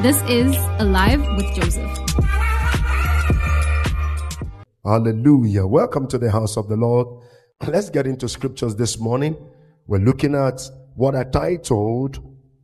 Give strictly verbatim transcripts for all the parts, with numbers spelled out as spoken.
This is Alive with Joseph. Hallelujah. Welcome to the house of the Lord. Let's get into scriptures this morning. We're looking at what I titled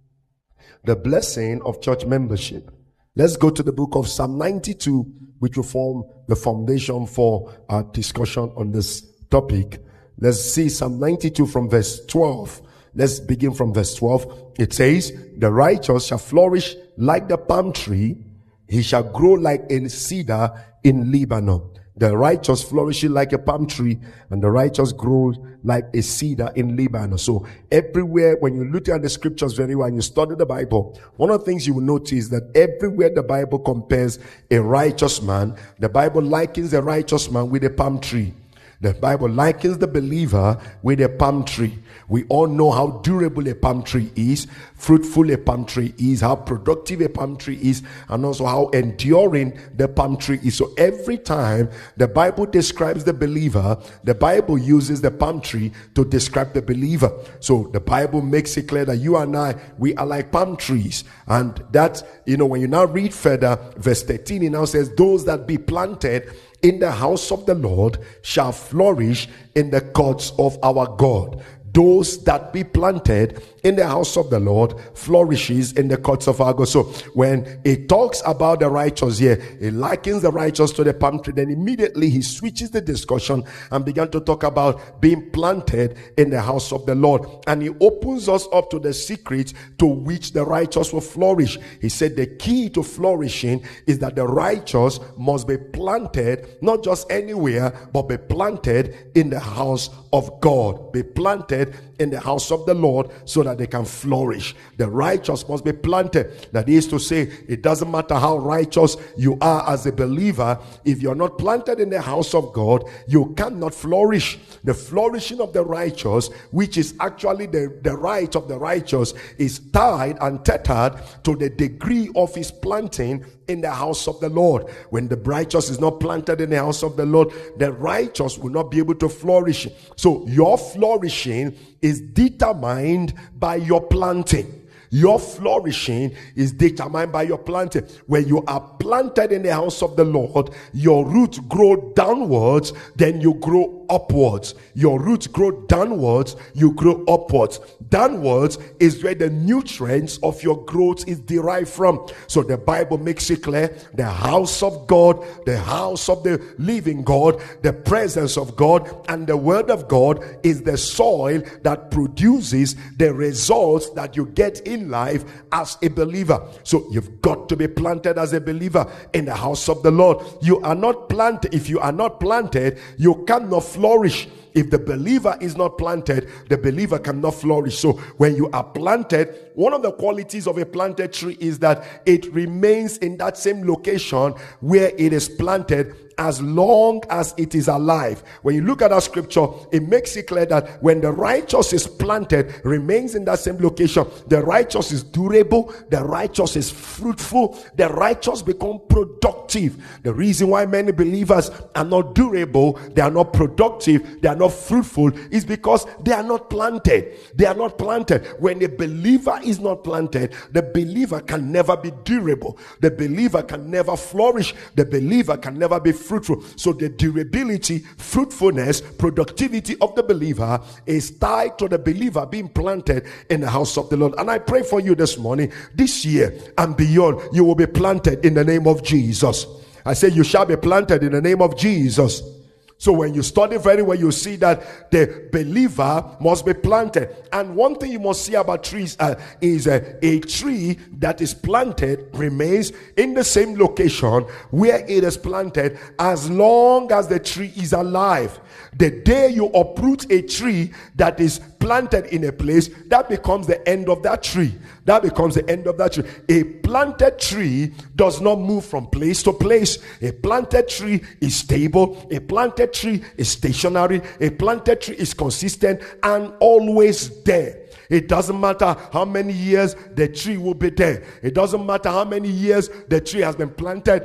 The Blessing of Church Membership. Let's go to the book of Psalm ninety-two, which will form the foundation for our discussion on this topic. Let's see Psalm ninety-two from verse twelve. Let's begin from verse twelve. It says, "The righteous shall flourish like the palm tree. He shall grow like a cedar in Lebanon." The righteous flourishing like a palm tree, and the righteous grows like a cedar in Lebanon. So everywhere, when you look at the scriptures very well and you study the Bible, one of the things you will notice that everywhere the Bible compares a righteous man, the Bible likens a righteous man with a palm tree. The Bible likens the believer with a palm tree. We all know how durable a palm tree is, fruitful a palm tree is, how productive a palm tree is, and also how enduring the palm tree is. So every time the Bible describes the believer, the Bible uses the palm tree to describe the believer. So the Bible makes it clear that you and I, we are like palm trees. And that, you know, when you now read further, verse thirteen, it now says, "Those that be planted in the house of the Lord shall flourish in the courts of our God." Those that be planted in the house of the Lord flourishes in the courts of our God. So when it talks about the righteous here, it likens the righteous to the palm tree. Then immediately he switches the discussion and began to talk about being planted in the house of the Lord. And he opens us up to the secret to which the righteous will flourish. He said the key to flourishing is that the righteous must be planted, not just anywhere, but be planted in the house of God. Be planted in the house of the Lord so that they can flourish. The righteous must be planted. That is to say, it doesn't matter how righteous you are as a believer, if you're not planted in the house of God, you cannot flourish. The flourishing of the righteous, which is actually the, the right of the righteous, is tied and tethered to the degree of his planting in the house of the Lord. When the righteous is not planted in the house of the Lord, the righteous will not be able to flourish. So your flourishing is determined by your planting. Your flourishing is determined by your planting. When you are planted in the house of the Lord, your roots grow downwards, then you grow upwards. Your roots grow downwards, you grow upwards. Downwards is where the nutrients of your growth is derived from. So the Bible makes it clear, the house of God, the house of the living God, the presence of God, and the word of God is the soil that produces the results that you get in life as a believer. So you've got to be planted as a believer in the house of the Lord. You are not planted. If you are not planted, you cannot flourish. If the believer is not planted, the believer cannot flourish. So when you are planted, one of the qualities of a planted tree is that it remains in that same location where it is planted as long as it is alive. When you look at that scripture, it makes it clear that when the righteous is planted, remains in that same location, the righteous is durable, the righteous is fruitful, the righteous become productive. The reason why many believers are not durable, they are not productive, they are not fruitful, is because they are not planted. They are not planted. When a believer is not planted, the believer can never be durable. The believer can never flourish. The believer can never be fruitful. So the durability, fruitfulness, productivity of the believer is tied to the believer being planted in the house of the Lord. And I pray for you this morning, this year and beyond, you will be planted in the name of Jesus. I say you shall be planted in the name of Jesus. So when you study very well, you see that the believer must be planted. And one thing you must see about trees uh, is uh, a tree that is planted remains in the same location where it is planted as long as the tree is alive. The day you uproot a tree that is planted in a place, that becomes the end of that tree. That becomes the end of that tree. A planted tree does not move from place to place. A planted tree is stable. A planted tree is stationary. A planted tree is consistent and always there. It doesn't matter how many years the tree will be there. It doesn't matter how many years the tree has been planted.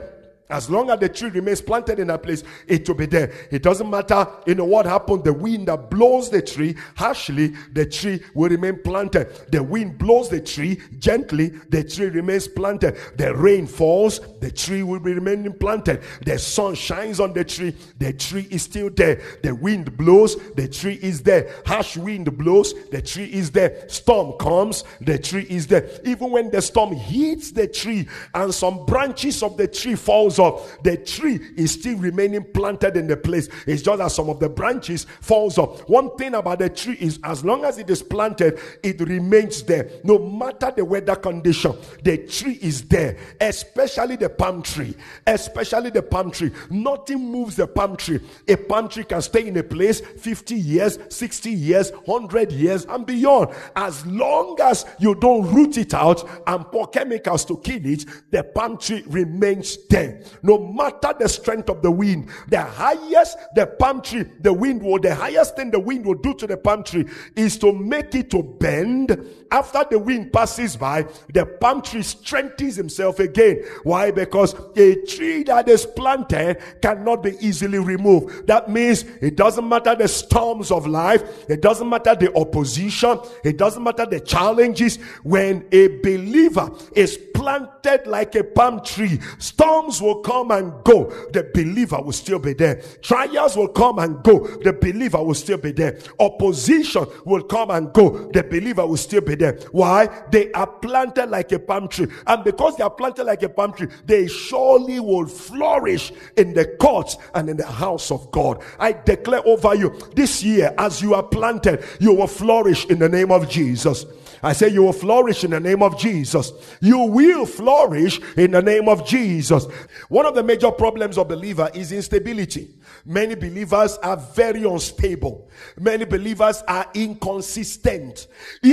As long as the tree remains planted in that place, it will be there. It doesn't matter, you know, what happened. The wind that blows the tree harshly, the tree will remain planted. The wind blows the tree gently, the tree remains planted. The rain falls, the tree will be remaining planted. The sun shines on the tree, the tree is still there. The wind blows, the tree is there. Harsh wind blows, the tree is there. Storm comes, the tree is there. Even when the storm hits the tree and some branches of the tree falls off, the tree is still remaining planted in the place. It's just that some of the branches falls off. One thing about the tree is, as long as it is planted, it remains there. No matter the weather condition, the tree is there. Especially the palm tree. Especially the palm tree. Nothing moves the palm tree. A palm tree can stay in a place fifty years, sixty years, one hundred years and beyond. As long as you don't root it out and pour chemicals to kill it, the palm tree remains there. No matter the strength of the wind, the highest the palm tree, the wind will, the highest thing the wind will do to the palm tree is to make it to bend. After the wind passes by, the palm tree strengthens himself again. Why? Because a tree that is planted cannot be easily removed. That means it doesn't matter the storms of life, it doesn't matter the opposition, it doesn't matter the challenges. When a believer is planted like a palm tree, storms will come and go, the believer will still be there. Trials will come and go, the believer will still be there. Opposition will come and go, the believer will still be there. Why? They are planted like a palm tree, and because they are planted like a palm tree, they surely will flourish in the courts and in the house of God. I declare over you this year, as you are planted, you will flourish in the name of Jesus. I say you will flourish in the name of Jesus. You will flourish in the name of Jesus. One of the major problems of believer is instability. Many believers are very unstable. Many believers are inconsistent.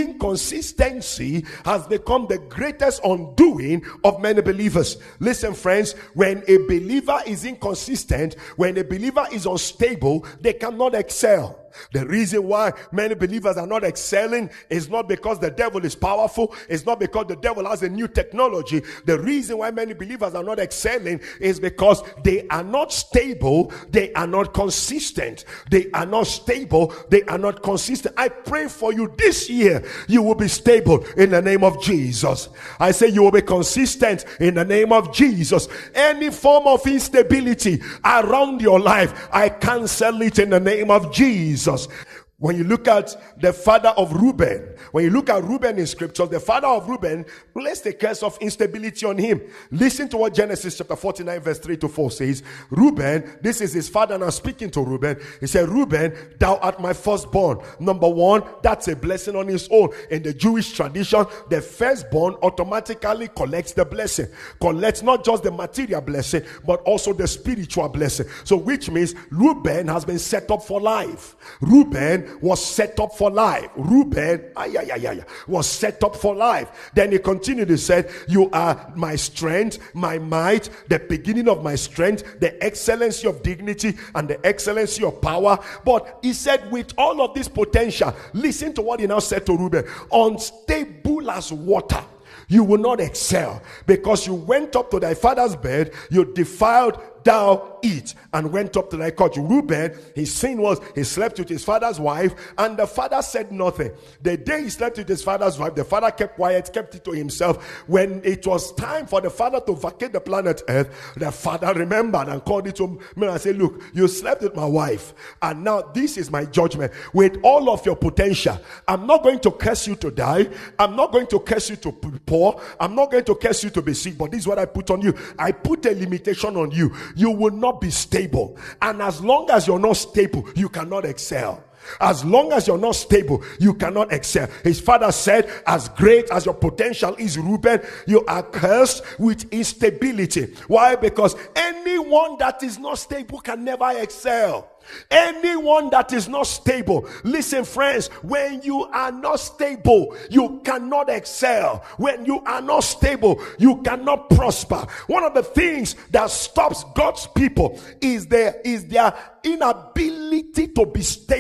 Inconsistency has become the greatest undoing of many believers. Listen, friends, when a believer is inconsistent, when a believer is unstable, they cannot excel. The reason why many believers are not excelling is not because the devil is powerful. It's not because the devil has a new technology. The reason why many believers are not excelling is because they are not stable. They are not consistent. They are not stable. They are not consistent. I pray for you this year, you will be stable in the name of Jesus. I say you will be consistent in the name of Jesus. Any form of instability around your life, I cancel it in the name of Jesus. Jesus. When you look at the father of Reuben, when you look at Reuben in scriptures, the father of Reuben placed a curse of instability on him. Listen to what Genesis chapter forty-nine verse three to four says. Reuben, this is his father now speaking to Reuben. He said, Reuben, thou art my firstborn. Number one, that's a blessing on his own. In the Jewish tradition, the firstborn automatically collects the blessing. Collects not just the material blessing, but also the spiritual blessing. So which means Reuben has been set up for life. Reuben was set up for life. Reuben ay, ay, ay, ay, was set up for life. Then he continued, he said, you are my strength, my might, the beginning of my strength, the excellency of dignity, and the excellency of power. But he said, with all of this potential, listen to what he now said to Reuben, unstable as water, you will not excel, because you went up to thy father's bed, you defiled thou eat, and went up to thy couch. Reuben, his sin was he slept with his father's wife, and the father said nothing. The day he slept with his father's wife, the father kept quiet, kept it to himself. When it was time for the father to vacate the planet Earth, the father remembered and called it to me and said, look, you slept with my wife, and now this is my judgment. With all of your potential, I'm not going to curse you to die. I'm not going to curse you to be poor. I'm not going to curse you to be sick, but this is what I put on you. I put a limitation on you. You will not be stable. And as long as you're not stable, you cannot excel. As long as you're not stable, you cannot excel. His father said, as great as your potential is, Reuben, you are cursed with instability. Why? Because anyone that is not stable can never excel. Anyone that is not stable, listen friends, when you are not stable, you cannot excel. When you are not stable, you cannot prosper. One of the things that stops God's people is their is their inability to be stable.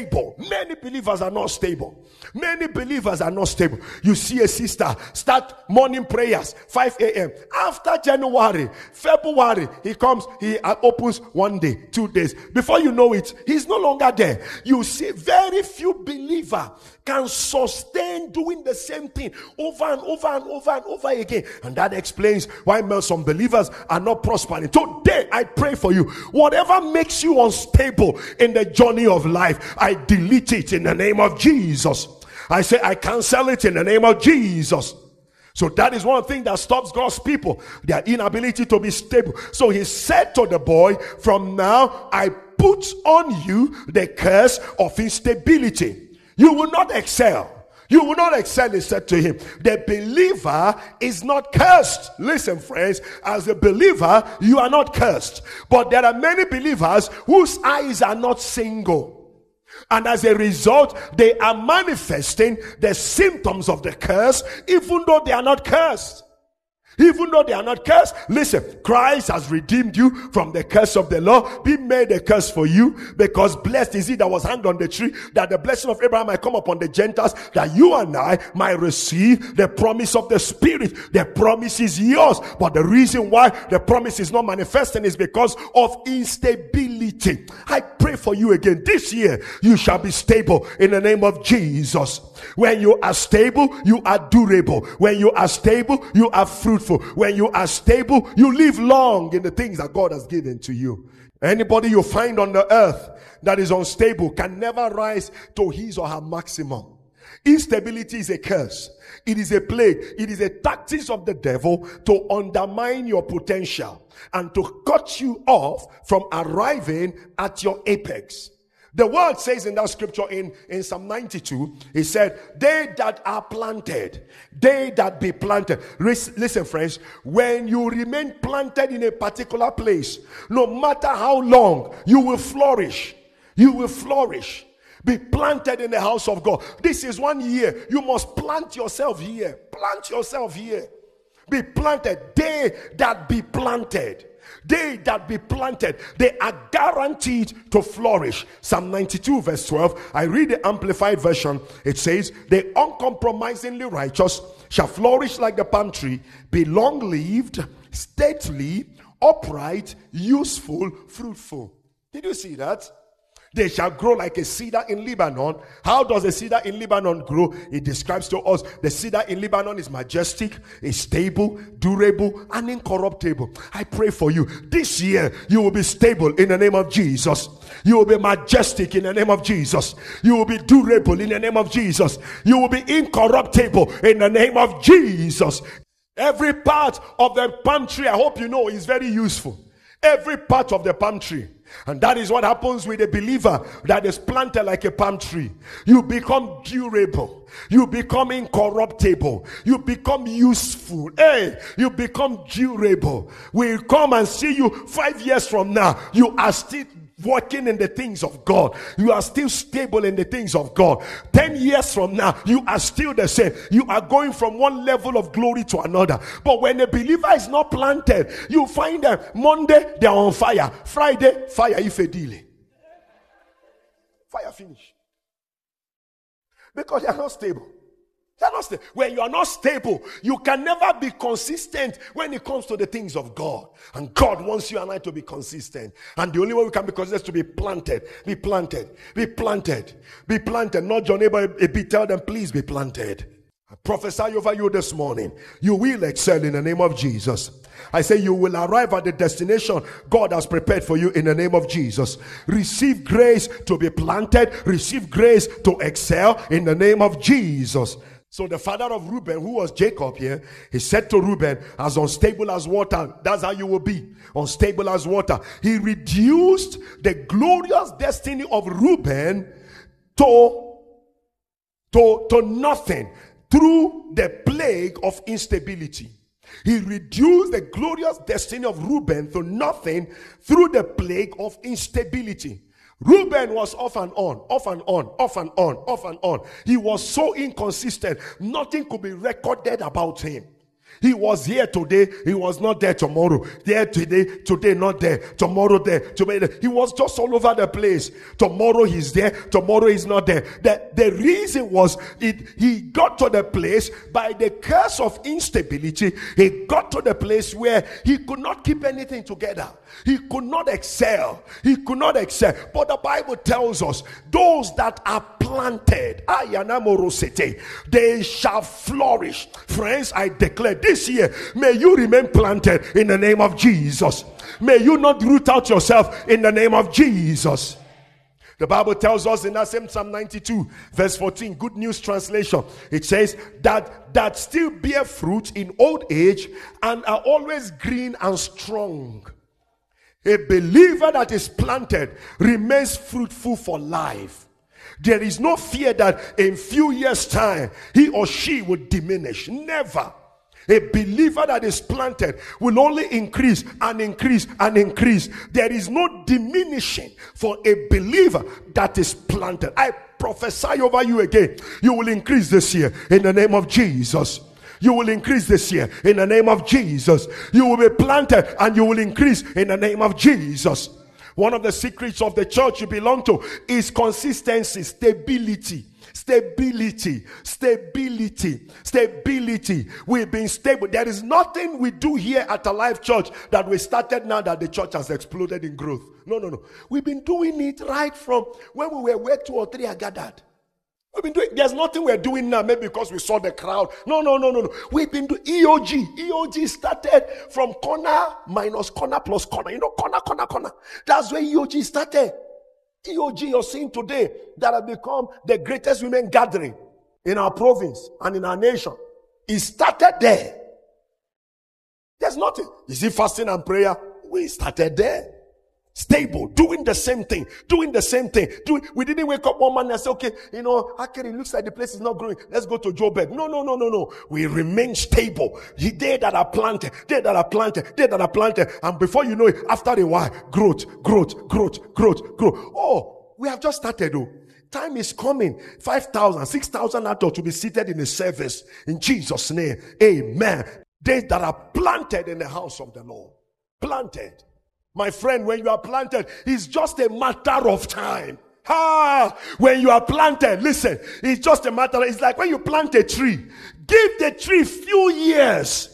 Many believers are not stable. Many believers are not stable. You see a sister start morning prayers, five a.m. After January, February, he comes, he opens one day, two days. Before you know it, he's no longer there. You see very few believers can sustain doing the same thing over and over and over and over again. And that explains why some believers are not prospering. Today, I pray for you. Whatever makes you unstable in the journey of life, I delete it in the name of Jesus. I say I cancel it in the name of Jesus. So that is one thing that stops God's people, their inability to be stable. So he said to the boy, from now I put on you the curse of instability. You will not excel. You will not excel, he said to him. The believer is not cursed. Listen, friends, as a believer, you are not cursed. But there are many believers whose eyes are not single. And as a result, they are manifesting the symptoms of the curse, even though they are not cursed. Even though they are not cursed, listen, Christ has redeemed you from the curse of the law. He made a curse for you, because blessed is he that was hanged on the tree, that the blessing of Abraham might come upon the Gentiles, that you and I might receive the promise of the Spirit. The promise is yours, but the reason why the promise is not manifesting is because of instability. I pray for you again. This year, you shall be stable in the name of Jesus. When you are stable, you are durable. When you are stable, you are fruitful. When you are stable, you live long in the things that God has given to you. Anybody you find on the earth that is unstable can never rise to his or her maximum. Instability is a curse. It is a plague. It is a tactic of the devil to undermine your potential and to cut you off from arriving at your apex. The word says in that scripture in, in Psalm ninety-two, it said, they that are planted, they that be planted. Listen, friends, when you remain planted in a particular place, no matter how long, you will flourish. You will flourish. Be planted in the house of God. This is one year. You must plant yourself here. Plant yourself here. Be planted. They that be planted. They that be planted, they are guaranteed to flourish. Psalm ninety-two verse twelve, I read the Amplified Version. It says, the uncompromisingly righteous shall flourish like the palm tree, be long-lived, stately, upright, useful, fruitful. Did you see that? They shall grow like a cedar in Lebanon. How does a cedar in Lebanon grow? It describes to us the cedar in Lebanon is majestic, is stable, durable, and incorruptible. I pray for you. This year, you will be stable in the name of Jesus. You will be majestic in the name of Jesus. You will be durable in the name of Jesus. You will be incorruptible in the name of Jesus. Every part of the palm tree, I hope you know, is very useful. Every part of the palm tree. And that is what happens with a believer that is planted like a palm tree. You become durable. You become incorruptible. You become useful. Hey, you become durable. We'll come and see you five years from now. You are still working in the things of God. You are still stable in the things of God. Ten years from now, you are still the same. You are going from one level of glory to another. But when a believer is not planted, you find them Monday, they are on fire. Friday, fire if a delay. Fire finish. Because they are not stable. They are not sta- when you are not stable, you can never be consistent when it comes to the things of God. And God wants you and I to be consistent. And the only way we can be consistent is to be planted. Be planted. Be planted. Be planted. Not your neighbor a bit. Tell them, please be planted. I prophesy over you this morning. You will excel in the name of Jesus. I say you will arrive at the destination God has prepared for you in the name of Jesus. Receive grace to be planted. Receive grace to excel in the name of Jesus. So the father of Reuben, who was Jacob here, he said to Reuben, as unstable as water, that's how you will be. Unstable as water. He reduced the glorious destiny of Reuben to, to, to nothing through the plague of instability. He reduced the glorious destiny of Reuben to nothing through the plague of instability. Reuben was off and on, off and on, off and on, off and on. He was so inconsistent. Nothing could be recorded about him. He was here today, he was not there tomorrow. There today, today not there, tomorrow there, tomorrow there. He was just all over the place. Tomorrow he's there, tomorrow he's not there. The, the reason was it, he got to the place by the curse of instability. He got to the place where he could not keep anything together. He could not excel. He could not excel. But the Bible tells us those that are planted, they shall flourish. Friends, I declare this year, may you remain planted in the name of Jesus. May you not root out yourself in the name of Jesus. The Bible tells us in that same Psalm ninety-two, verse fourteen, Good News Translation, it says that that still bear fruit in old age and are always green and strong. A believer that is planted remains fruitful for life. There is no fear that in few years' time he or she will diminish. Never. A believer that is planted will only increase and increase and increase. There is no diminishing for a believer that is planted. I prophesy over you again. You will increase this year in the name of Jesus. You will increase this year in the name of Jesus. You will be planted and you will increase in the name of Jesus. One of the secrets of the church you belong to is consistency, stability. Stability, stability, stability. We've been stable. There is nothing we do here at Alive Church that we started now that the church has exploded in growth. No, no, no. We've been doing it right from when we were where two or three are gathered. We've been doing, there's nothing we're doing now, maybe because we saw the crowd. No, no, no, no, no. We've been doing E O G. E O G started from corner minus corner plus corner. You know, corner, corner, corner. That's where E O G started. E O G you're seeing today that has become the greatest women gathering in our province and in our nation. It started there. There's nothing. You see, fasting and prayer, we started there. Stable, doing the same thing, doing the same thing. Doing, we didn't wake up one morning and say, okay, you know, actually it looks like the place is not growing. Let's go to Joburg. No, no, no, no, no. We remain stable. They that are planted, they that are planted, they that are planted. And before you know it, after a while, growth, growth, growth, growth, growth. Oh, we have just started though. Time is coming. five thousand, six thousand adults to be seated in the service. In Jesus' name. Amen. They that are planted in the house of the Lord. Planted. My friend, when you are planted, it's just a matter of time. Ah, when you are planted, listen, it's just a matter. It's like when you plant a tree. Give the tree few years.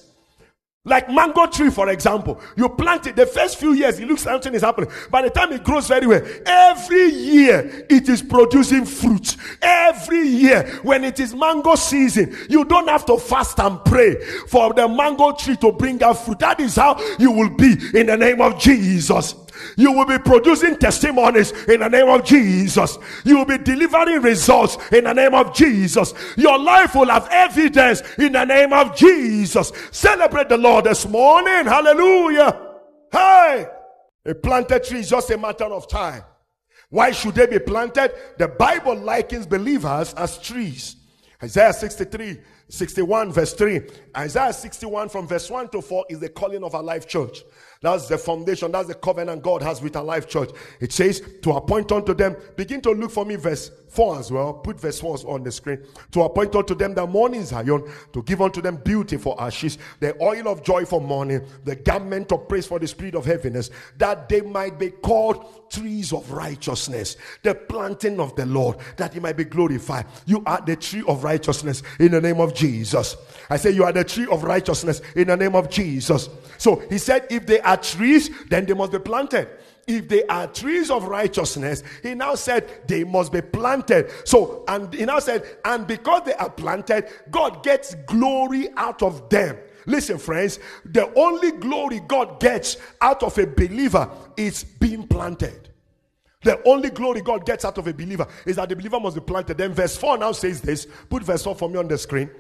Like mango tree, for example. You plant it, the first few years, it looks like something is happening. By the time it grows very well, every year it is producing fruit. Every year, when it is mango season, you don't have to fast and pray for the mango tree to bring out fruit. That is how you will be in the name of Jesus. You will be producing testimonies in the name of Jesus. You will be delivering results in the name of Jesus. Your life will have evidence in the name of Jesus. Celebrate the Lord this morning. Hallelujah. Hey, a planted tree is just a matter of time. Why should they be planted? The Bible likens believers as trees. Isaiah sixty-three, sixty-one verse three. Isaiah sixty-one from verse one to four is the calling of Alive Church. That's the foundation. That's the covenant God has with Alive Church. It says to appoint unto them. Begin to look for me verse four as well. Put verse four on the screen. To appoint unto them the morning Zion, to give unto them beauty for ashes, the oil of joy for mourning, the garment of praise for the spirit of heaviness, that they might be called trees of righteousness, the planting of the Lord, that he might be glorified. You are the tree of righteousness in the name of Jesus. I say you are the tree of righteousness in the name of Jesus. So he said, if they are trees, then they must be planted. If they are trees of righteousness, he now said they must be planted. So, and he now said, and because they are planted, God gets glory out of them. Listen, friends, the only glory God gets out of a believer is being planted. The only glory God gets out of a believer is that the believer must be planted. Then verse four now says this. Put verse four for me on the screen.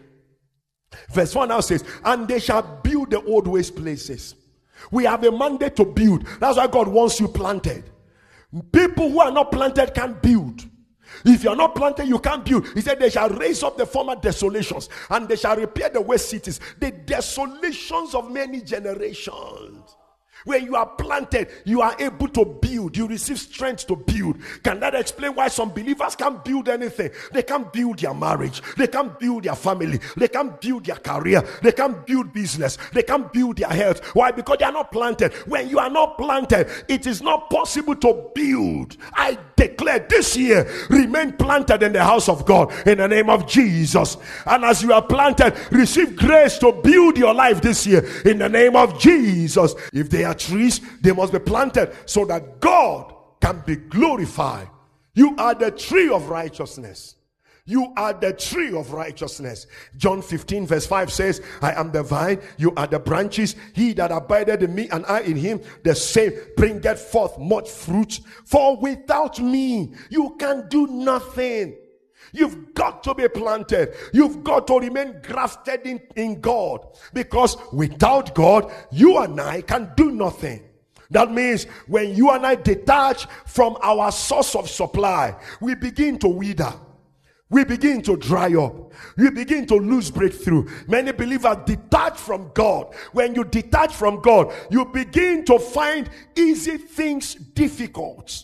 Verse one now says, and they shall build the old waste places. We have a mandate to build. That's why God wants you planted. People who are not planted can't build. If you are not planted, you can't build. He said they shall raise up the former desolations, and they shall repair the waste cities, the desolations of many generations. When you are planted, you are able to build. You receive strength to build. Can that explain why some believers can't build anything? They can't build their marriage. They can't build their family. They can't build their career. They can't build business. They can't build their health. Why? Because they are not planted. When you are not planted, it is not possible to build. I declare this year, remain planted in the house of God in the name of Jesus. And as you are planted, receive grace to build your life this year in the name of Jesus. If they are trees, they must be planted so that God can be glorified. You are the tree of righteousness. You are the tree of righteousness. John fifteen verse five says, I am the vine, you are the branches. He that abideth in me and I in him, the same bringeth forth much fruit. For without me, you can do nothing. You've got to be planted. You've got to remain grafted in, in God. Because without God, you and I can do nothing. That means when you and I detach from our source of supply, we begin to wither. We begin to dry up. We begin to lose breakthrough. Many believers detach from God. When you detach from God, you begin to find easy things difficult.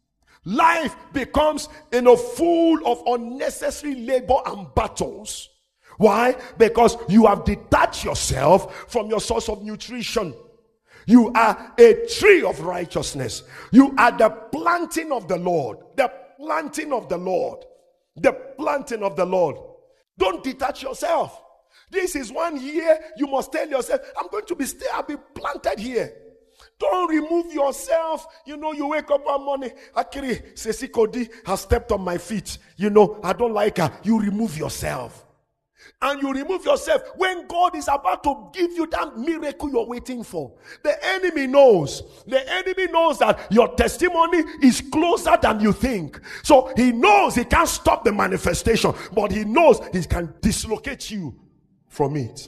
Life becomes, you know, full of unnecessary labor and battles. Why? Because you have detached yourself from your source of nutrition. You are a tree of righteousness. You are the planting of the Lord. The planting of the Lord. The planting of the Lord. Don't detach yourself. This is one year you must tell yourself, I'm going to be stay, I'll be planted here. Don't remove yourself. You know, you wake up one morning, Akiri, Sesi Kodi has stepped on my feet. You know, I don't like her. You remove yourself. And you remove yourself when God is about to give you that miracle you're waiting for. The enemy knows. The enemy knows that your testimony is closer than you think. So he knows he can't stop the manifestation, but he knows he can dislocate you from it.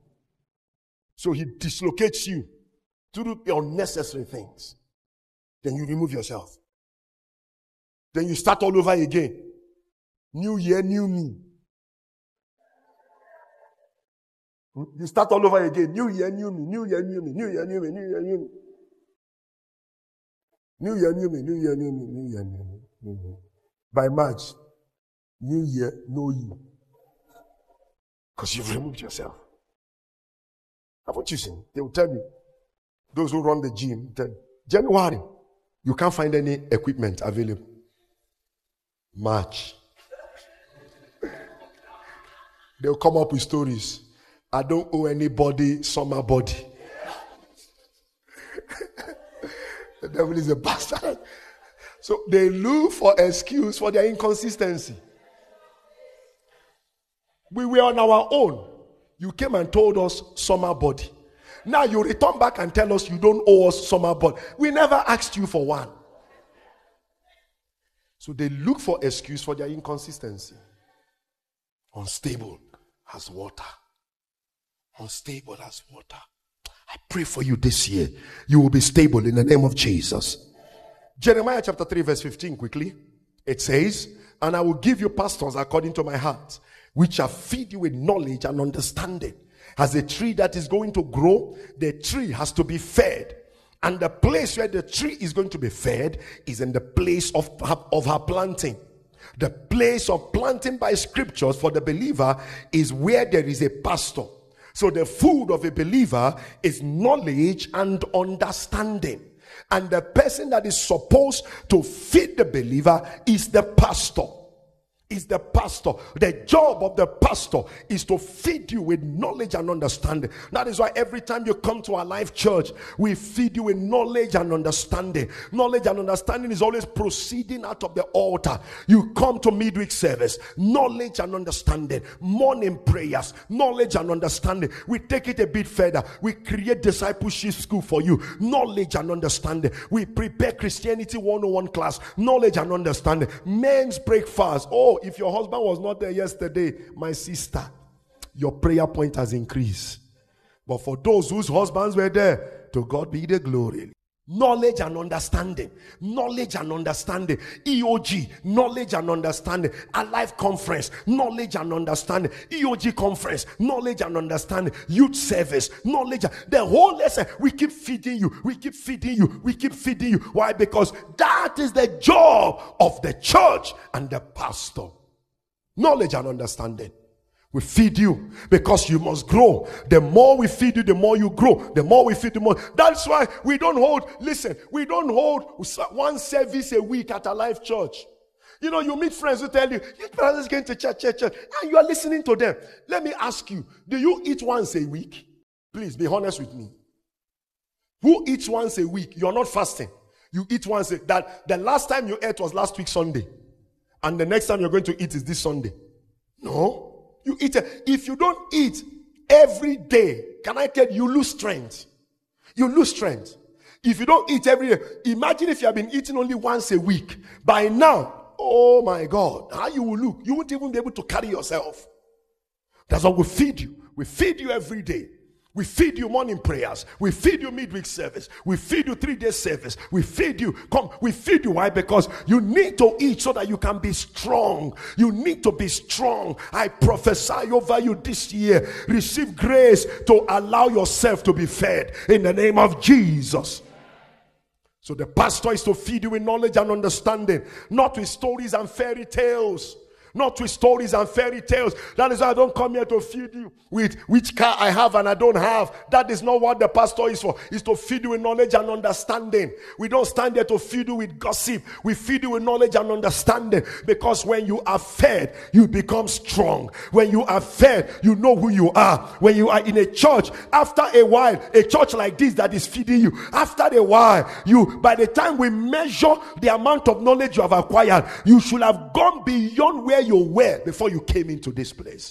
So he dislocates you to do unnecessary things. Then you remove yourself. Then you start all over again. New year, new me. You start all over again. New year, new me. New year, new me. New year, new me. New year, new me. New year, new me. New year, new me. New year, new me. New year. By March, new year, no you. Because you've removed yourself. Haven't you seen? They will tell you. Those who run the gym, tell you, January, you can't find any equipment available. March. They'll come up with stories. I don't owe anybody summer body. The devil is a bastard. So they look for excuse for their inconsistency. We were on our own. You came and told us summer body. Now you return back and tell us you don't owe us summer body. We never asked you for one. So they look for excuse for their inconsistency. Unstable as water. Unstable as water. I pray for you this year. You will be stable in the name of Jesus. Jeremiah chapter three verse fifteen quickly. It says, and I will give you pastors according to my heart, which shall feed you with knowledge and understanding. As a tree that is going to grow, the tree has to be fed. And the place where the tree is going to be fed is in the place of, of her planting. The place of planting by scriptures for the believer is where there is a pastor. So the food of a believer is knowledge and understanding. And the person that is supposed to feed the believer is the pastor. Is the pastor. The job of the pastor is to feed you with knowledge and understanding. That is why every time you come to our life church, we feed you with knowledge and understanding. Knowledge and understanding is always proceeding out of the altar. You come to midweek service, knowledge and understanding. Morning prayers, knowledge and understanding. We take it a bit further. We create discipleship school for you, knowledge and understanding. We prepare Christianity one oh one class, knowledge and understanding. Men's breakfast. Oh, if your husband was not there yesterday, my sister, your prayer point has increased. But for those whose husbands were there, to God be the glory. Knowledge and understanding. Knowledge and understanding. E O G, knowledge and understanding. Alive Conference, knowledge and understanding. E O G Conference, knowledge and understanding. Youth Service, knowledge. The whole lesson, we keep feeding you. We keep feeding you. We keep feeding you. Why? Because that is the job of the church and the pastor. Knowledge and understanding. We feed you because you must grow. The more we feed you, the more you grow. The more we feed you, more. That's why we don't hold, listen, we don't hold one service a week at a life church. You know, you meet friends who tell you, your brother is going to church, church, church, and you are listening to them. Let me ask you, do you eat once a week? Please be honest with me. Who eats once a week? You are not fasting. You eat once a that the last time you ate was last week Sunday. And the next time you're going to eat is this Sunday. No. You eat. If you don't eat every day, can I tell you, you lose strength. You lose strength. If you don't eat every day, imagine if you have been eating only once a week. By now, oh my God, how you will look. You won't even be able to carry yourself. That's why we feed you. We feed you every day. We feed you morning prayers. We feed you midweek service. We feed you three-day service. We feed you. Come, we feed you. Why? Because you need to eat so that you can be strong. You need to be strong. I prophesy over you this year. Receive grace to allow yourself to be fed in the name of Jesus. So the pastor is to feed you with knowledge and understanding, not with stories and fairy tales. Not with stories and fairy tales. That is why I don't come here to feed you with which car I have and I don't have. That is not what the pastor is for. It's to feed you with knowledge and understanding. We don't stand there to feed you with gossip. We feed you with knowledge and understanding. Because when you are fed, you become strong. When you are fed, you know who you are. When you are in a church, after a while, a church like this that is feeding you, after a while, you, by the time we measure the amount of knowledge you have acquired, you should have gone beyond where you were before you came into this place.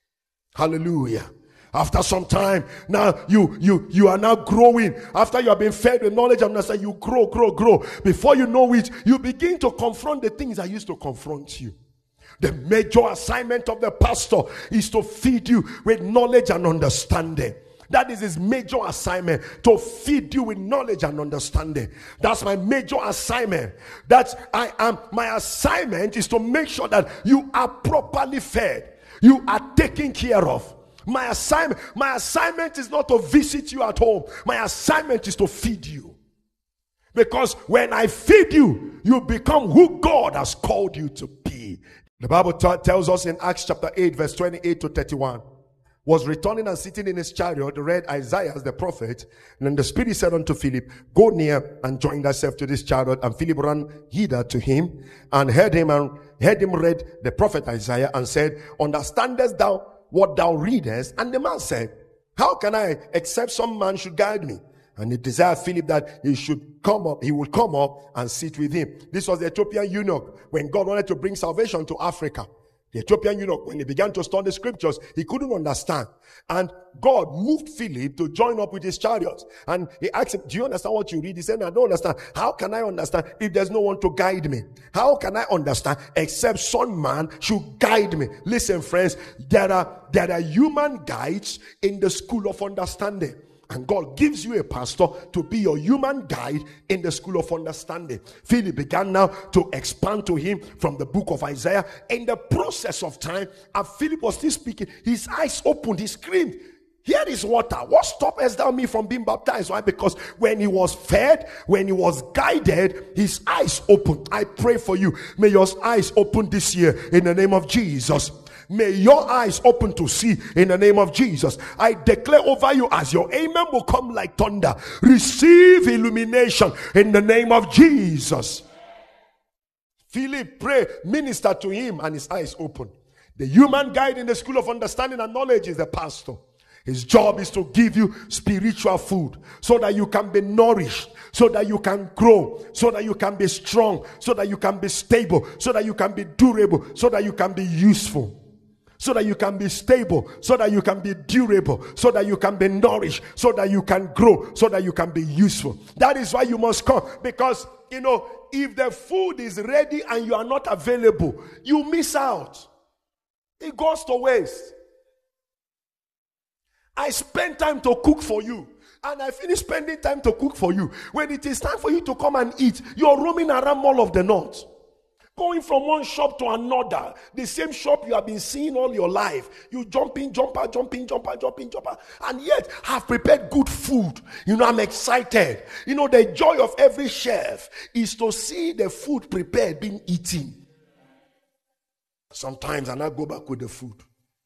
Hallelujah. After some time, now you you you are now growing. After you have been fed with knowledge and understanding, you grow, grow, grow. Before you know it, you begin to confront the things that used to confront you. The major assignment of the pastor is to feed you with knowledge and understanding. That is his major assignment, to feed you with knowledge and understanding. That's my major assignment. That's I am my assignment is to make sure that you are properly fed. You are taken care of. My assignment, my assignment is not to visit you at home. My assignment is to feed you. Because when I feed you, you become who God has called you to be. The Bible t- tells us in Acts chapter eight, verse twenty-eight to thirty-one. Was returning and sitting in his chariot, read Isaiah the prophet, and then the Spirit said unto Philip, go near and join thyself to this chariot. And Philip ran hither to him and heard him and heard him read the prophet Isaiah and said, understandest thou what thou readest? And the man said, how can I, except some man should guide me? And he desired Philip that he should come up, he would come up and sit with him. This was the Ethiopian eunuch when God wanted to bring salvation to Africa. The Ethiopian eunuch, when he began to study scriptures, he couldn't understand. And God moved Philip to join up with his chariots. And he asked him, do you understand what you read? He said, I don't understand. How can I understand if there's no one to guide me? How can I understand except some man should guide me? Listen, friends, there are, there are human guides in the school of understanding. And God gives you a pastor to be your human guide in the school of understanding. Philip began now to expand to him from the book of Isaiah. In the process of time, and Philip was still speaking, his eyes opened, he screamed, here is water. What stoppest thou me from being baptized? Why? Because when he was fed, when he was guided, his eyes opened. I pray for you. May your eyes open this year in the name of Jesus. May your eyes open to see in the name of Jesus. I declare over you as your amen will come like thunder. Receive illumination in the name of Jesus. Philip prayed, minister to him, and his eyes opened. The human guide in the school of understanding and knowledge is the pastor. His job is to give you spiritual food so that you can be nourished, so that you can grow, so that you can be strong, so that you can be stable, so that you can be durable, so that you can be useful. So that you can be stable, so that you can be durable, so that you can be nourished, so that you can grow, so that you can be useful. That is why you must come. Because, you know, if the food is ready and you are not available, you miss out. It goes to waste. I spend time to cook for you. and I finish spending time to cook for you. When it is time for you to come and eat, you're roaming around Mall of the North. Going from one shop to another, the same shop you have been seeing all your life. You jump in, jump out, jump in, jump out, jump in, jump out, and yet have prepared good food. You know, I'm excited. You know, the joy of every chef is to see the food prepared being eaten. Sometimes I now go back with the food.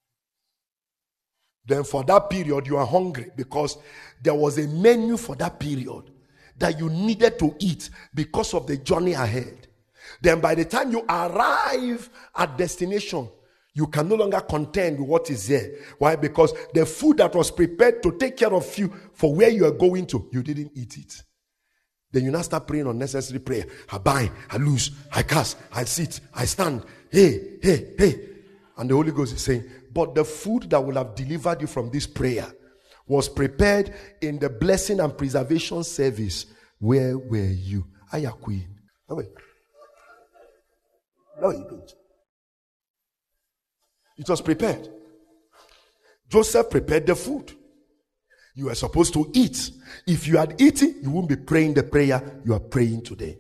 Then for that period, you are hungry because there was a menu for that period that you needed to eat because of the journey ahead. Then by the time you arrive at destination, you can no longer contend with what is there. Why? Because the food that was prepared to take care of you for where you are going to, you didn't eat it. Then you now start praying unnecessary prayer. I bind, I loose, I cast, I sit, I stand. Hey, hey, hey. And the Holy Ghost is saying, but the food that will have delivered you from this prayer was prepared in the blessing and preservation service. Where were you? Aya queen. No, wait. No, you don't. It was prepared. Joseph prepared the food. You were supposed to eat. If you had eaten, you wouldn't be praying the prayer you are praying today.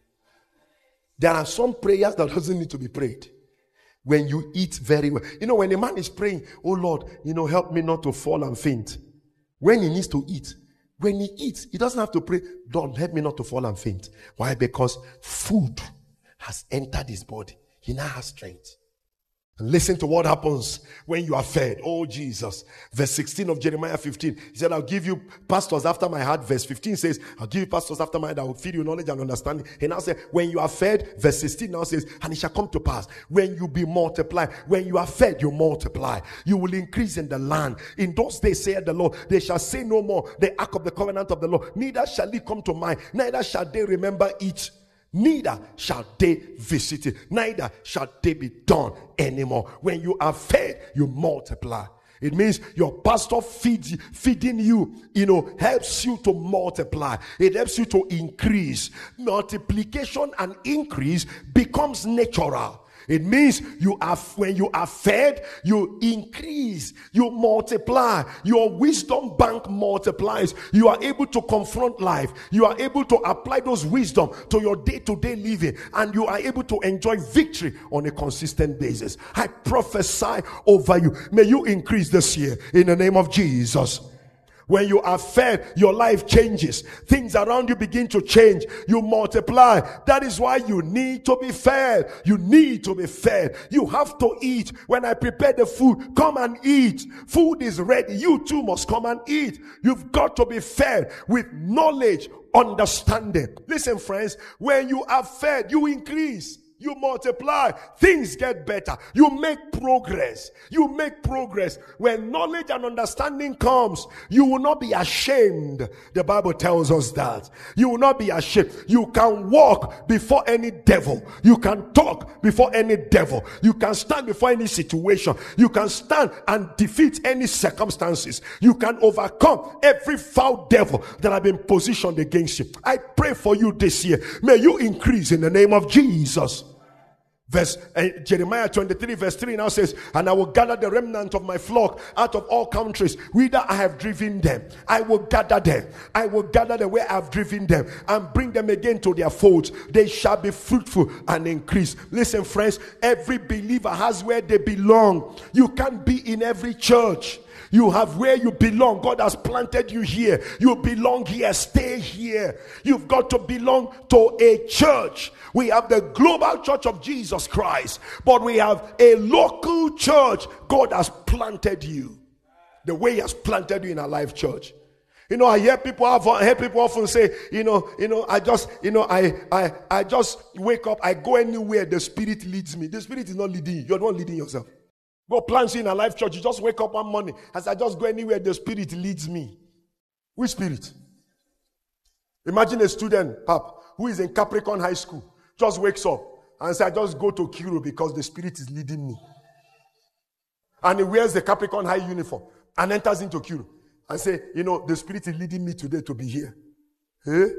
There are some prayers that doesn't need to be prayed when you eat very well. You know, when a man is praying, oh Lord, you know, help me not to fall and faint. When he needs to eat, when he eats, he doesn't have to pray, Lord, help me not to fall and faint. Why? Because food has entered his body. He now has strength. And listen to what happens when you are fed. Oh, Jesus. Verse sixteen of Jeremiah fifteen. He said, I'll give you pastors after my heart. Verse fifteen says, I'll give you pastors after my heart that will feed you knowledge and understanding. He now said, when you are fed, verse sixteen now says, and it shall come to pass, when you be multiplied. When you are fed, you multiply. You will increase in the land. In those days, saith the Lord, they shall say no more, the ark of the covenant of the Lord. Neither shall it come to mind, neither shall they remember it. Neither shall they visit it. Neither shall they be done anymore. When you are fed, you multiply. It means your pastor feeds, feeding you, you know, helps you to multiply. It helps you to increase. Multiplication and increase becomes natural. It means you are, when you are fed, you increase, you multiply. Your wisdom bank multiplies. You are able to confront life. You are able to apply those wisdom to your day-to-day living, and you are able to enjoy victory on a consistent basis. I prophesy over you. May you increase this year in the name of Jesus. When you are fed, your life changes. Things around you begin to change. You multiply. That is why you need to be fed. You need to be fed. You have to eat. When I prepare the food, come and eat. Food is ready. You too must come and eat. You've got to be fed with knowledge, understanding. Listen, friends, when you are fed, you increase. You multiply. Things get better. You make progress. You make progress. When knowledge and understanding comes, you will not be ashamed. The Bible tells us that. You will not be ashamed. You can walk before any devil. You can talk before any devil. You can stand before any situation. You can stand and defeat any circumstances. You can overcome every foul devil that have been positioned against you. I pray for you this year. May you increase in the name of Jesus. Verse uh, Jeremiah twenty-three verse three now says, and I will gather the remnant of my flock out of all countries whither I have driven them. I will gather them. I will gather them where I have driven them and bring them again to their folds. They shall be fruitful and increase. Listen, friends, every believer has where they belong. You can't be in every church. You have where you belong. God has planted you here. You belong here. Stay here. You've got to belong to a church. We have the global church of Jesus Christ, but we have a local church. God has planted you the way He has planted you in a life church. You know, I hear people have, I hear people often say, you know, you know, I just, you know, I, I, I just wake up. I go anywhere the Spirit leads me. The Spirit is not leading you. You're the one leading yourself. God plants you in a life church. You just wake up one morning as I just go anywhere the Spirit leads me. Which Spirit? Imagine a student, Pap, who is in Capricorn High School, just wakes up and says, I just go to Kiro because the Spirit is leading me. And he wears the Capricorn High uniform and enters into Kiro and say, you know, the Spirit is leading me today to be here. Eh?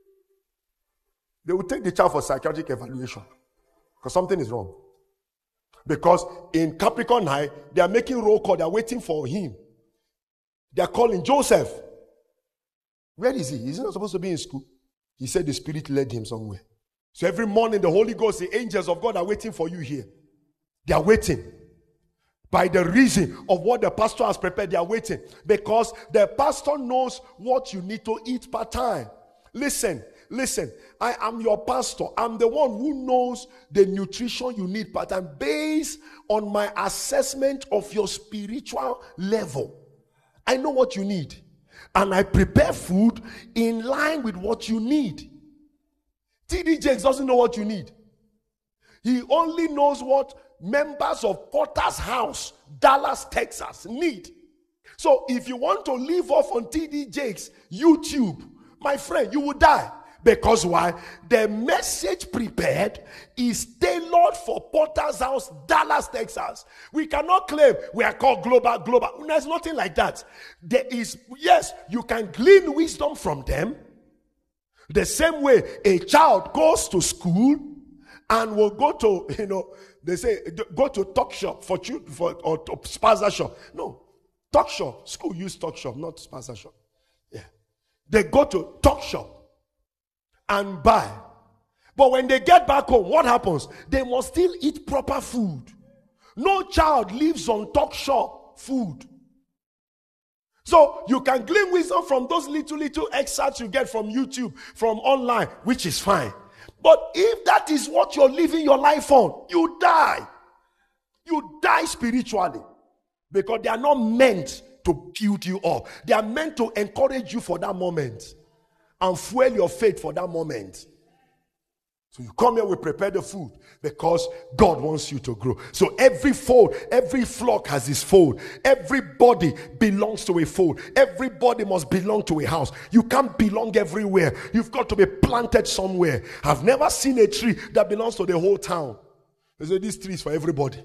They will take the child for psychiatric evaluation because something is wrong. Because in Capricorn High, they are making roll call. They are waiting for him. They are calling Joseph. Where is he? He's not supposed to be in school. He said the Spirit led him somewhere. So every morning the Holy Ghost, the angels of God are waiting for you here. They are waiting. By the reason of what the pastor has prepared, they are waiting. Because the pastor knows what you need to eat per time. Listen, listen. I am your pastor. I'm the one who knows the nutrition you need per time based on my assessment of your spiritual level. I know what you need. And I prepare food in line with what you need. T D Jakes doesn't know what you need. He only knows what members of Potter's House, Dallas, Texas need. So if you want to live off on T D Jakes' YouTube, my friend, you will die. Because why? The message prepared is tailored for Potter's House, Dallas, Texas. We cannot claim we are called global, global. There's nothing like that. There is, yes, you can glean wisdom from them. The same way a child goes to school and will go to, you know, they say, go to talk shop for children, for, or to spaza shop. No, talk shop. School use talk shop, not spaza shop. Yeah. They go to talk shop and buy. But when they get back home, what happens? They must still eat proper food. No child lives on talk shop food. So you can glean wisdom from those little, little excerpts you get from YouTube, from online, which is fine. But if that is what you're living your life on, you die. You die spiritually. Because they are not meant to build you up. They are meant to encourage you for that moment. And fuel your faith for that moment. So you come here, we prepare the food because God wants you to grow. So every fold, every flock has its fold. Everybody belongs to a fold. Everybody must belong to a house. You can't belong everywhere. You've got to be planted somewhere. I've never seen a tree that belongs to the whole town. They say this tree is for everybody.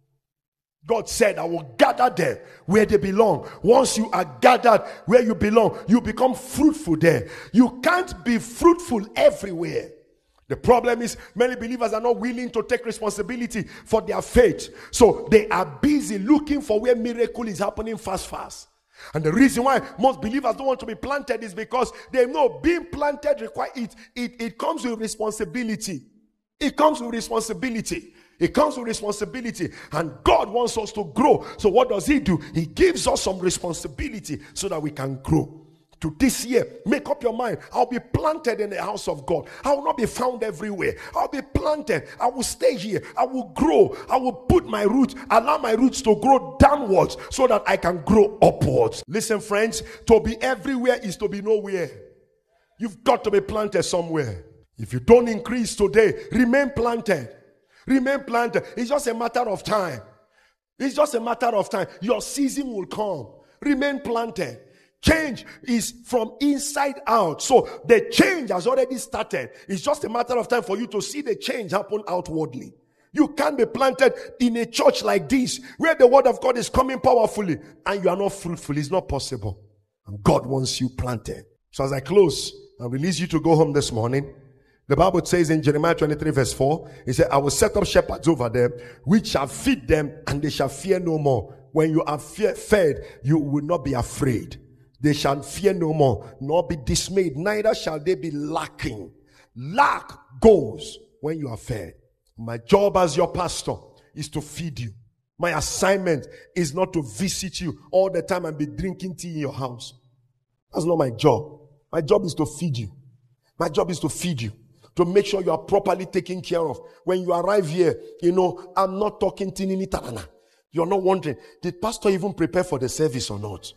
God said, I will gather them where they belong. Once you are gathered where you belong, you become fruitful there. You can't be fruitful everywhere. The problem is many believers are not willing to take responsibility for their faith. So they are busy looking for where miracle is happening fast, fast. And the reason why most believers don't want to be planted is because they know being planted requires it, it, it comes with responsibility. It comes with responsibility. It comes with responsibility. And God wants us to grow. So what does he do? He gives us some responsibility so that we can grow. To this year, make up your mind. I'll be planted in the house of God. I will not be found everywhere. I'll be planted. I will stay here. I will grow. I will put my roots, allow my roots to grow downwards so that I can grow upwards. Listen, friends, to be everywhere is to be nowhere. You've got to be planted somewhere. If you don't increase today, remain planted. Remain planted. It's just a matter of time. It's just a matter of time. Your season will come. Remain planted. Change is from inside out. So the change has already started. It's just a matter of time for you to see the change happen outwardly. You can't be planted in a church like this where the word of God is coming powerfully and you are not fruitful. It's not possible. And God wants you planted. So as I close and release you to go home this morning, the Bible says in Jeremiah twenty-three verse four, it said, I will set up shepherds over them, which shall feed them, and they shall fear no more. When you are fear, fed, you will not be afraid. They shall fear no more, nor be dismayed, neither shall they be lacking. Lack goes when you are fed. My job as your pastor is to feed you. My assignment is not to visit you all the time and be drinking tea in your house. That's not my job. My job is to feed you. My job is to feed you. To make sure you are properly taken care of. When you arrive here, you know, I'm not talking tinini tarana. You're not wondering, did pastor even prepare for the service or not?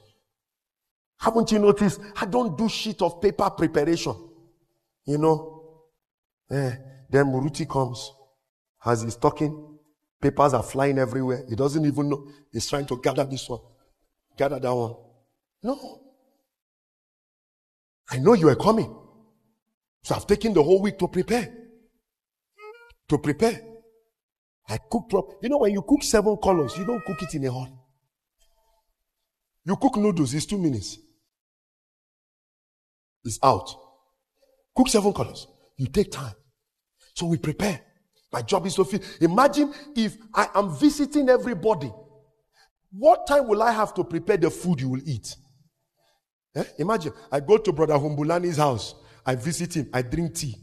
Haven't you noticed? I don't do shit of paper preparation. You know? Eh, then Muruti comes. As he's talking, papers are flying everywhere. He doesn't even know. He's trying to gather this one. Gather that one. No. I know you are coming. So I've taken the whole week to prepare. To prepare. I cook prop. You know when you cook seven colors, you don't cook it in a hall. You cook noodles, it's two minutes. It's out. Cook seven colors. You take time. So we prepare. My job is to feed. Imagine if I am visiting everybody. What time will I have to prepare the food you will eat? Eh? Imagine, I go to Brother Humbulani's house. I visit him. I drink tea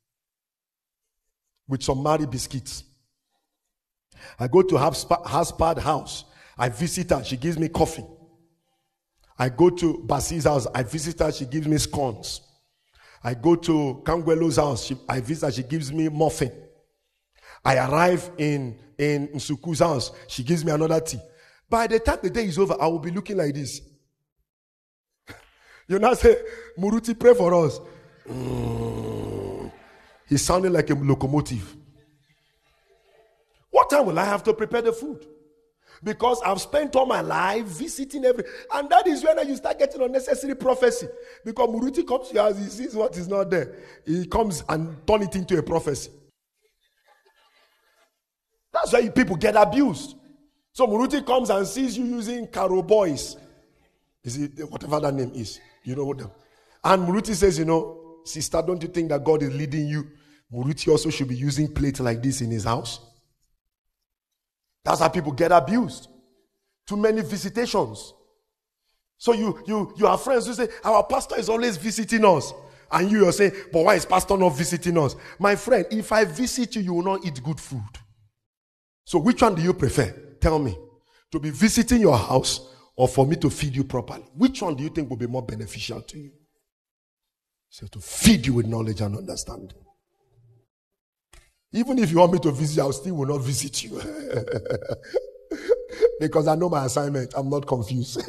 with some Mari biscuits. I go to Haspard house. I visit her. She gives me coffee. I go to Basi's house. I visit her. She gives me scones. I go to Kangwelo's house. She, I visit her. She gives me muffin. I arrive in, in Nsuku's house. She gives me another tea. By the time the day is over, I will be looking like this. You now say, Muruti, pray for us. Mm. He's sounding like a locomotive. What time will I have to prepare the food? Because I've spent all my life visiting every, and that is when you start getting unnecessary prophecy. Because Muruti comes to your house, he sees what is not there. He comes and turns it into a prophecy. That's why people get abused. So Muruti comes and sees you using Caro Boys. Is it whatever that name is? You know what them. And Muruti says, you know, sister, don't you think that God is leading you? Muruti also should be using plates like this in his house. That's how people get abused. Too many visitations. So you you you have friends who say, our pastor is always visiting us. And you are saying, but why is pastor not visiting us? My friend, if I visit you, you will not eat good food. So which one do you prefer? Tell me. To be visiting your house or for me to feed you properly? Which one do you think will be more beneficial to you? So to feed you with knowledge and understanding. Even if you want me to visit you, I still will not visit you. Because I know my assignment. I'm not confused.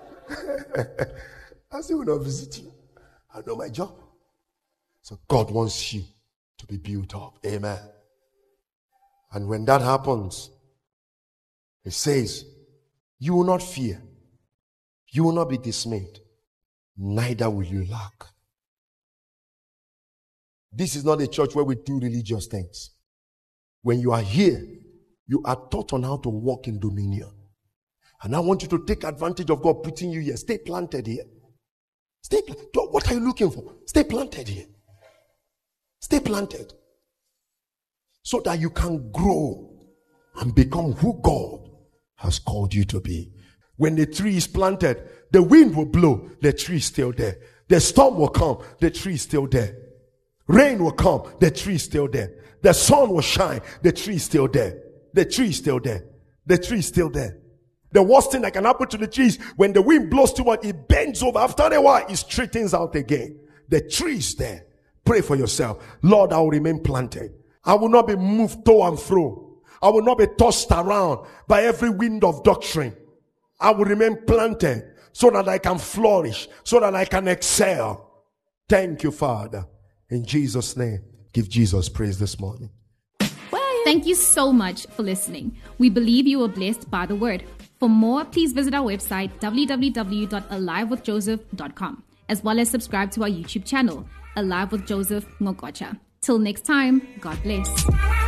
I still will not visit you. I know my job. So God wants you to be built up. Amen. And when that happens, it says, you will not fear. You will not be dismayed. Neither will you lack. This is not a church where we do religious things. When you are here, you are taught on how to walk in dominion. And I want you to take advantage of God putting you here. Stay planted here. Stay planted. What are you looking for? Stay planted here. Stay planted. So that you can grow and become who God has called you to be. When the tree is planted, the wind will blow, the tree is still there. The storm will come, the tree is still there. Rain will come, the tree is still there. The sun will shine, the tree is still there. The tree is still there. The tree is still there. The worst thing that can happen to the tree is when the wind blows too much, it bends over. After a while, it straightens out again. The tree is there. Pray for yourself. Lord, I will remain planted. I will not be moved to and fro. I will not be tossed around by every wind of doctrine. I will remain planted so that I can flourish, so that I can excel. Thank you, Father. In Jesus' name, give Jesus praise this morning. Thank you so much for listening. We believe you were blessed by the word. For more, please visit our website, w w w dot alive with joseph dot com, as well as subscribe to our YouTube channel, Alive with Joseph Ngokocha. Till next time, God bless.